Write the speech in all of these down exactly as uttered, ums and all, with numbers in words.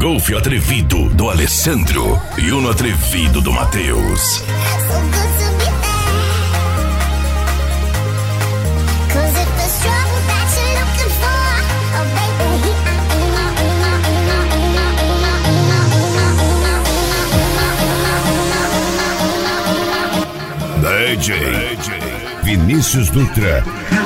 Golfe Atrevido do Alessandro e Uno Atrevido do Matheus. D J Vinícius Dutra.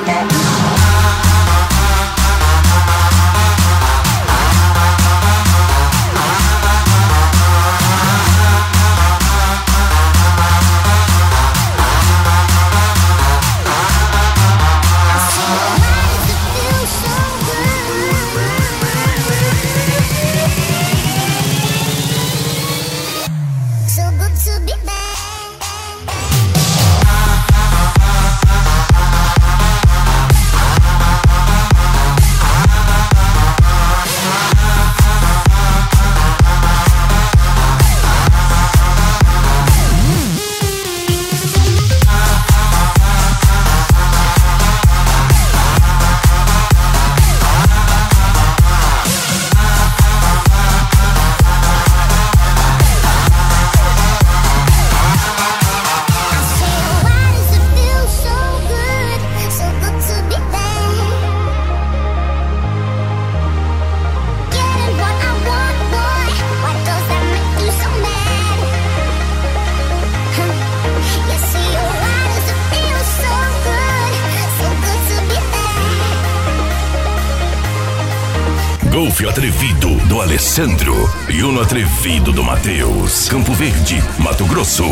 Golfe Atrevido do Alessandro e Uno Atrevido do Matheus. Campo Verde, Mato Grosso.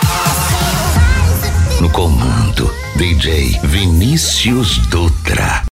No comando, D J Vinícius Dutra.